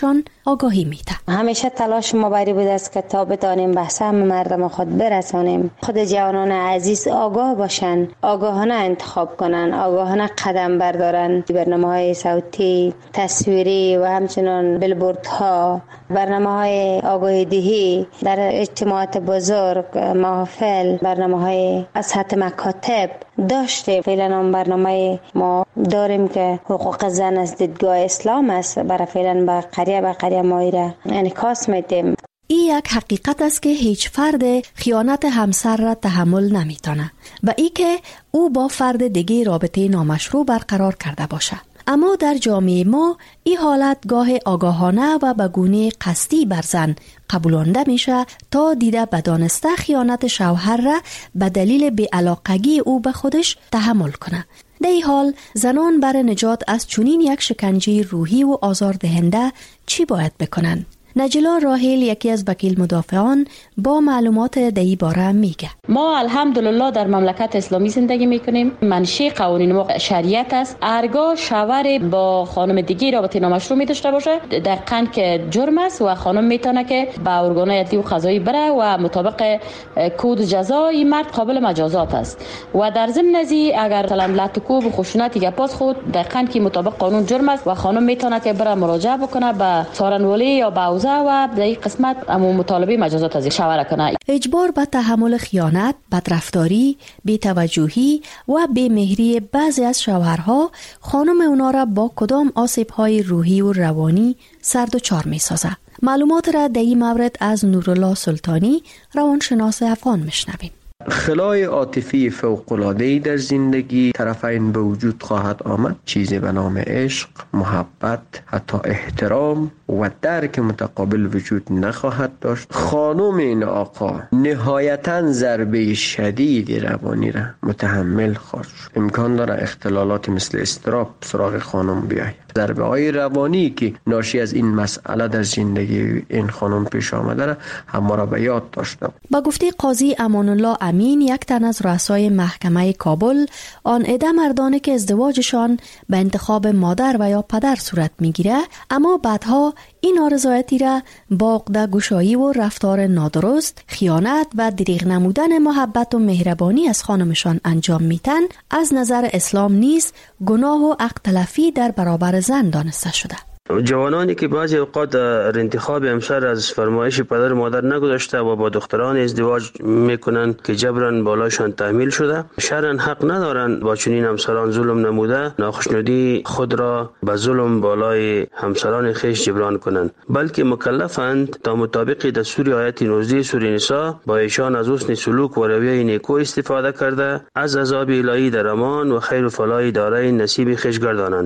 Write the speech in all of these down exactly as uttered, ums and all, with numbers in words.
آگاهی میده. همیشه تلاش ما بری بوده است که تا بتانیم به سهم مردم خود برسانیم. خود جوانان عزیز آگاه باشن، آگاهانه انتخاب کنن، آگاهانه قدم بردارن. برنامه‌های صوتی، تصویری و همچنین بیلبوردها، برنامه‌های آگاهی دهی در اجتماعات بزرگ، محافل، برنامه‌های از سطح مکاتب داشته. فعلا هم برنامه ما داریم که حقوق زن از دیدگاه اسلام است. برای فعلا با قریه با قریه ما ایره انعکاس میدیم. این یک حقیقت است که هیچ فرد خیانت همسر را تحمل نمیتونه و ای که او با فرد دیگه رابطه نامشروع برقرار کرده باشه. اما در جامعه ما این حالت گاه آگاهانه و به گونه قصدی بر زن قبولانده میشه تا دیده بدانسته خیانت شوهر را به دلیل بی‌علاقگی او به خودش تحمل کنه. در این حال زنان برای نجات از چنین یک شکنجه روحی و آزاردهنده چی باید بکنن؟ نجلا راحل یکی از وکیل مدافعان با معلومات در این باره میگه. ما الحمدلله در مملکت اسلامی زندگی میکنیم. منشأ قوانین ما شریعت است. هرگاه شوهر با خانم دیگه رابطه نامشروع می داشته باشه دقیقاً که جرم است و خانم میتونه که با ارگان‌های عدلی و قضایی بره و مطابق کد جزایی مرد قابل مجازات است. و در ضمن ازی اگر مثلا لطکوب و خشونت گپاس خود دقیقاً که مطابق قانون جرم است و خانم میتونه که بره مراجعه بکنه به سارنولی یا به و در این قسمت امو مطالبه مجازات از شوهر کنه. اجبار به تحمل خیانت، بدرفتاری، بی‌توجهی و بی‌مهری بعضی از شوهرها خانم اونا را با کدام آسیب‌های روحی و روانی سردوچار می‌سازه. معلومات را در این مورد از نورالله سلطانی روانشناس افغان میشنویم. خلای عاطفی فوق‌العاده‌ای در زندگی طرفین به وجود خواهد آمد. چیزی به نام عشق، محبت، حتی احترام و درک متقابل وجود نخواهد داشت. خانم این آقا نهایتاً ضربه شدیدی روانی را متحمل خواهد شد. امکان داره اختلالات مثل اضطراب سراغ خانم بیاید. ضربه های روانی که ناشی از این مسئله در زندگی این خانم پیش آمده را همه را به یاد داشتم. با گفته قاضی امان الله امین، یک تن از رؤسای محکمه کابل، آن عده مردانی که ازدواجشان به انتخاب مادر و یا پدر صورت میگیره اما بعدها این نارضایتی را با عقده گشایی و رفتار نادرست، خیانت و دریغ نمودن محبت و مهربانی از خانمشان انجام میتن، از نظر اسلام نیز گناه و حق تلفی در برابر زن دانسته شده. جوانانی که بعضی اوقات در انتخاب همسر از فرمایش پدر و مادر نگذاشته و با دختران ازدواج میکنند که جبران بالایشان تحمیل شده، شرعاً حق ندارند با چنین همسران ظلم نموده ناخوشنودی خود را به ظلم بالای همسران خیش جبران کنند، بلکه مکلفند تا مطابق دستور آیت نوزده سوره نساء با ایشان از حسن سلوک و رویه نیکو استفاده کرده از عذاب الهی در امان و خیر و فلاح دارین نصیب خیش گردانند.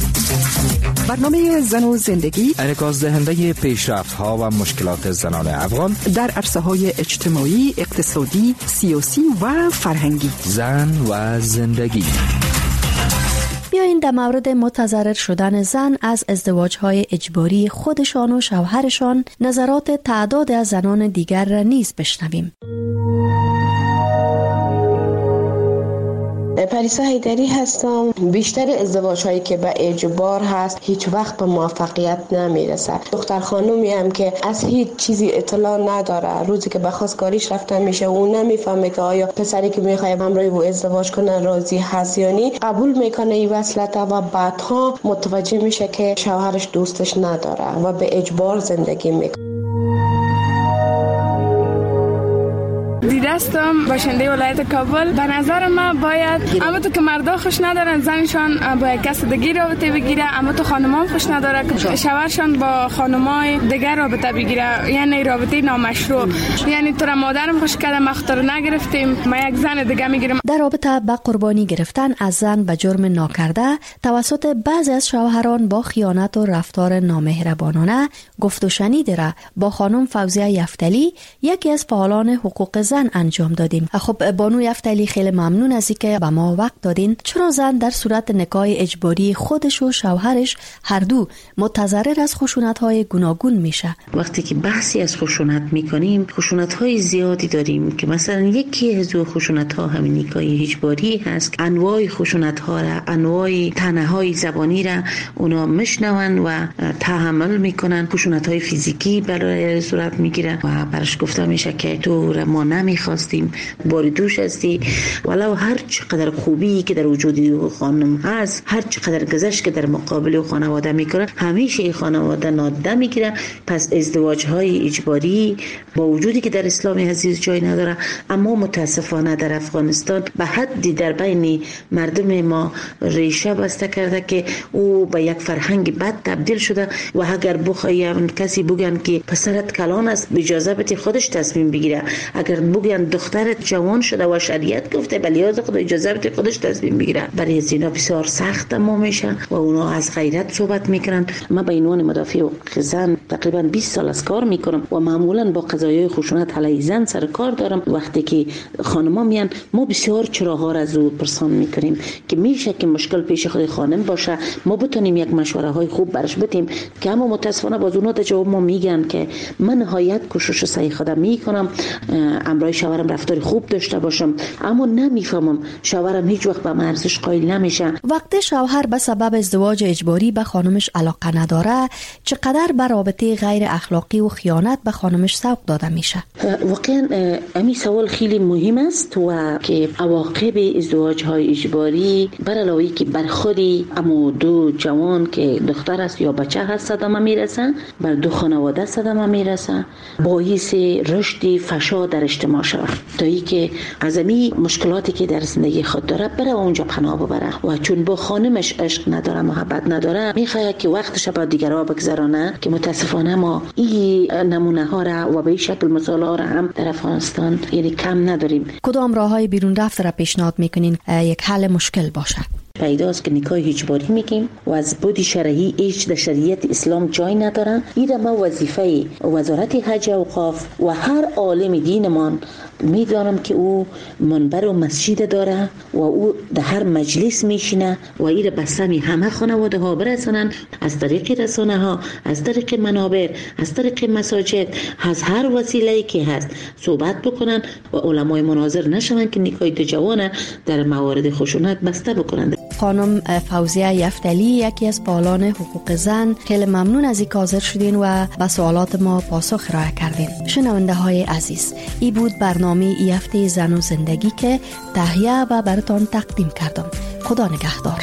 برنامه زن و زندگی انعکاس دهنده پیشرفت‌ها و مشکلات زنان افغان در عرصه‌های اجتماعی، اقتصادی، سیاسی و فرهنگی. زن و زندگی. بیایید در مورد متضرر شدن زن از ازدواج‌های اجباری خودشان و شوهرشان نظرات تعداد از زنان دیگر را نیز بشنویم. پریسا حیدری هستم. بیشتر ازدواج هایی که به اجبار هست هیچ وقت به موفقیت نمیرسه. دختر خانومی هم که از هیچ چیزی اطلاع نداره، روزی که به خواستگاریش رفته میشه اون نمیفهمه که آیا پسری که میخواد همراه او ازدواج کنه راضی هست یا نی، قبول میکنه این وصلت و بعدها متوجه میشه که شوهرش دوستش نداره و به اجبار زندگی میکنه. دیدستم باشنده ولایت کابل. به نظر من باید اما تو که مردا خوش ندارن زنشان با یک کس دیگه رابطه بگیره، اما تو خانمان خوش نداره که شوهرشان با خانمای دیگر رابطه بگیره، یعنی رابطه نامشروع. یعنی تو را مادرم خوش کرده مختار نگرفتیم ما یک زن دیگه میگیریم. در رابطه با قربانی گرفتن از زن به جرم ناکرده توسط بعضی از شوهران با خیانت و رفتار نامهربانانه گفت و شنید را با خانم فوزیه یفتلی، یکی از فعالان حقوق زن انجام دادیم. خب بانو یفتلی خیلی ممنون از اینکه به ما وقت دادین. چرا زن در صورت نکاح اجباری خودش و شوهرش هر دو متضرر از خشونت‌های گوناگون میشه؟ وقتی که بحثی از خشونت میکنیم، خشونت‌های زیادی داریم که مثلا یکی از خشونت‌ها همین نکاح اجباری هست. انواع خشونت‌ها را، انواع طعنه‌های زبانی را اونا میشنون و تحمل میکنن. خشونت‌های فیزیکی برای صورت میگیره و برش گفته میشه که تو را ما نمیخواستیم، باری دوش هستی. ولو هر چقدر خوبی که در وجود خانم هست، هر چقدر گذشت که در مقابل خانواده میکنه، همیشه خانواده نادیده میگیره. پس ازدواج‌های اجباری با وجودی که در اسلام عزیز جای نداره، اما متاسفانه در افغانستان به حدی در بین مردم ما ریشه بسته کرده که او به یک فرهنگ بد تبدیل شده و اگر بخوای کسی بگن که پسرت کلان است، اجازه بده خودش تصمیم بگیره. اگر بگن دخترت جوان شده و شریعت گفته به لحاظ خود اجازه بده خودش تصمیم بگیره، برای از اینا بسیار سخت ما میشه و اونا از غیرت صحبت میکنن. من به عنوان مدافع حقوق زن تقریبا بیست سال از کار میکنم و معمولا با قضایای خشونت علیه زن سر کار دارم. وقتی که خانم‌ها میان، ما بسیار چراغا را از او پرسان میکنیم که میشه که مشکل پیش خود خانم باشه، ما بتونیم یک مشوره های خوب برش بدیم که اما متاسفانه باز اونا در جواب ما میگن که من نهایت کوشش سعی خودم میکنم امرای شوهرم رفتار خوب داشته باشم، اما نمیفهمم شوهرم هیچ وقت به من ارزش قائل نمیشه. وقتی شوهر به سبب ازدواج اجباری به خانمش علاقه نداره، چقدر به رابطه غیر اخلاقی و خیانت به خانمش سوق داده میشه؟ واقعا امی سوال خیلی مهم است و که عواقب ازدواج های اجباری بر علاوه که بر خودی اما دو جوان که دختر است یا بچه هست صدمه میرسن، بر دو خانواده صدمه میرسن، باعث رشد فحشا در اجتماع شود تا ای که عظمی مشکلاتی که در زندگی خود داره بره اونجا پناه ببره و چون با خانمش عشق نداره، محبت نداره، میخواد که وقتش با دیگرها بگذرانه که متاسفانه ما این نمونه ها را و به این شکل مثال ها را هم در افغانستان یعنی کم نداریم. کدام راههای بیرون رفت را پیشنهاد میکنین یک حل مشکل باشه؟ پیداست که نکاح اجباری میگیم و از بود شرعی هیچ در شریعت اسلام جای ندارن. این ما وظیفه وزارت حج و اوقاف و هر عالم دینمان میدانم که او منبر و مسجد داره و او در هر مجلس میشینه و این به سمی همه خانواده ها برسانن، از طریق رسانه ها، از طریق منابر، از طریق مساجد، از هر وسیله‌ای که هست صحبت بکنن و علمای مناظر نشون که نکاح دو جوانه در موارد خشونت بسته بکنند. خانم فوزیه یفتلی، یکی از فعالان حقوق زن، خیلی ممنون از اینکه حاضر شدین و به سوالات ما پاسخ ارائه کردین. شنونده های عزیز، این بود برنامه ای هفته زن و زندگی که تهیه و براتون تقدیم کردم. خدا نگهدار.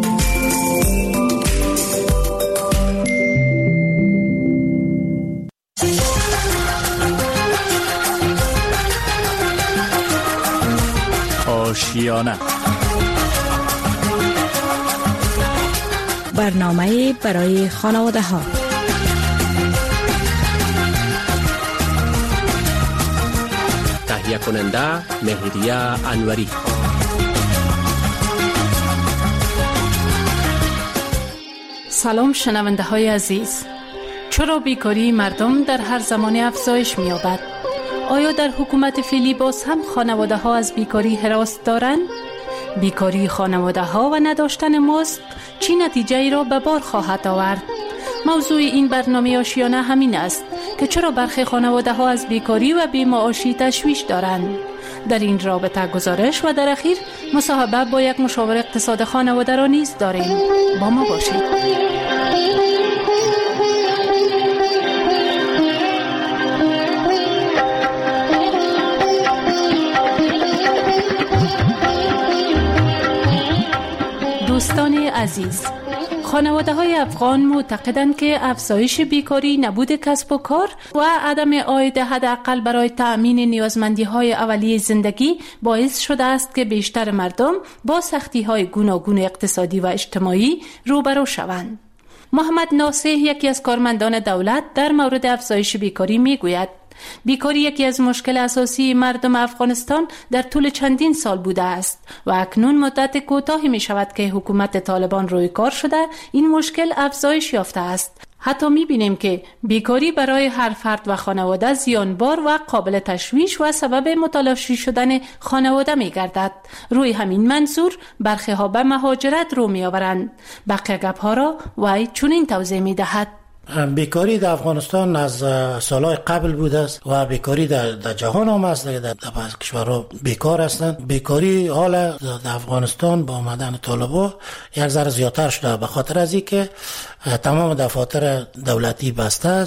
آشیانه، برنامه برای خانواده ها. تهیه کننده مهریه انوری. سلام شنونده های عزیز. چرا بیکاری مردم در هر زمانی افزایش می یابد؟ آیا در حکومت فعلی باز هم خانواده ها از بیکاری هراس دارند؟ بیکاری خانواده ها و نداشتن مزد چی نتیجه ای را به بار خواهد آورد؟ موضوع این برنامه آشیانه همین است که چرا برخی خانواده ها از بیکاری و بی‌معاشی تشویش دارند. در این رابطه گزارش و در اخیر مصاحبه با یک مشاور اقتصاد خانواده را نیز داریم. با ما باشید. دوستان عزیز، خانواده های افغان معتقدند که افزایش بیکاری، نبود کسب و کار و عدم عاید حداقل برای تأمین نیازمندی های اولیه زندگی باعث شده است که بیشتر مردم با سختی های گوناگون اقتصادی و اجتماعی روبرو شوند. محمد ناصح، یکی از کارمندان دولت، در مورد افزایش بیکاری میگوید بیکاری یکی از مشکل اساسی مردم افغانستان در طول چندین سال بوده است و اکنون مدت کوتاهی می شود که حکومت طالبان روی کار شده این مشکل افزایش یافته است. حتی می‌بینیم که بیکاری برای هر فرد و خانواده زیانبار و قابل تشویش و سبب متلاشی شدن خانواده می‌گردد. روی همین منظور برخی ها به مهاجرت رو می‌آورند. بقیه گپ‌ها را وی چنین توضیح می‌دهد. بیکاری در افغانستان از سالهای قبل بوده است و بیکاری در, در جهان هم است. در, در کشورها بیکار هستند. بیکاری حالا در افغانستان با آمدن طالبا یک ذره زیادتر شده به خاطر از اینکه تمام دفاتر دولتی بسته است.